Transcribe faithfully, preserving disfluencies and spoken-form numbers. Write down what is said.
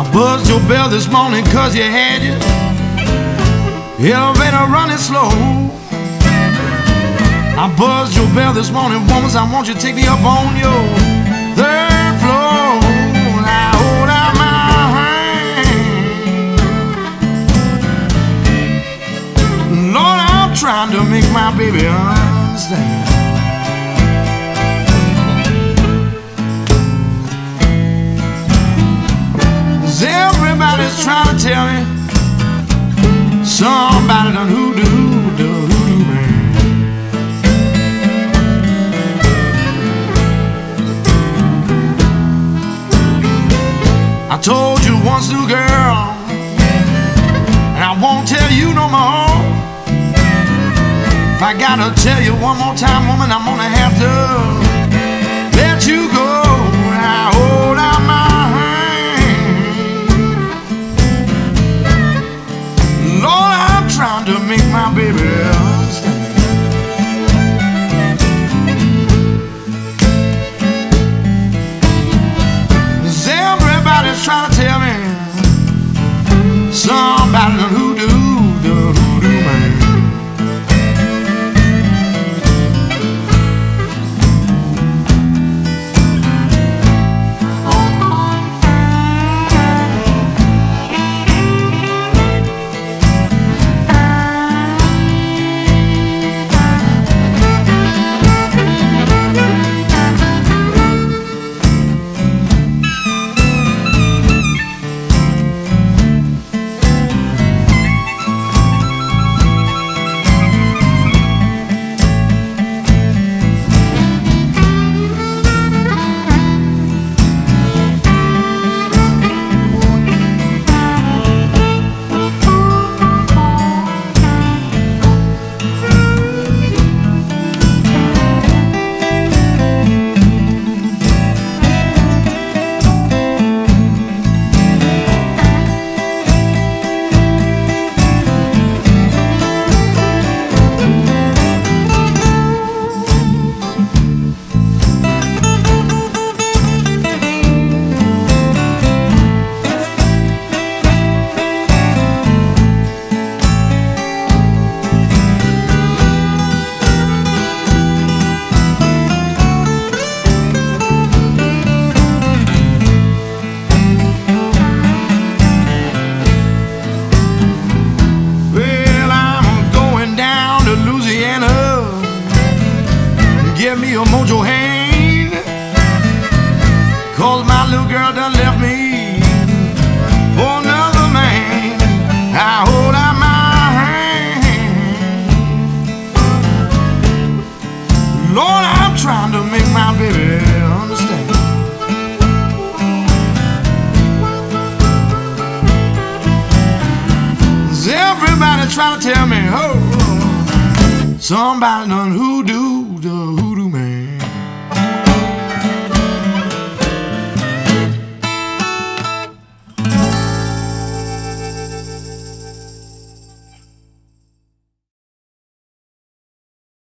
buzzed your bell this morning cause you had your elevator running slow. I buzzed your bell this morning, woman, I want you to take me up on your third floor. Now hold out my hand. Lord, I'm trying to make my baby understand. Everybody's trying to tell me somebody done hoodoo, the hoodoo man. I told you once, new girl, and I won't tell you no more. If I gotta tell you one more time, woman, I'm gonna have to let you go. Now hold out my trying to make my baby understand. Cause everybody's trying to tell me somebody done hoodoo, the hoodoo man. Give me a mojo hand, cause my little girl done left me for another man. I hold out my hand. Lord, I'm trying to make my baby understand. Is everybody trying to tell me, oh, somebody done hoodoo.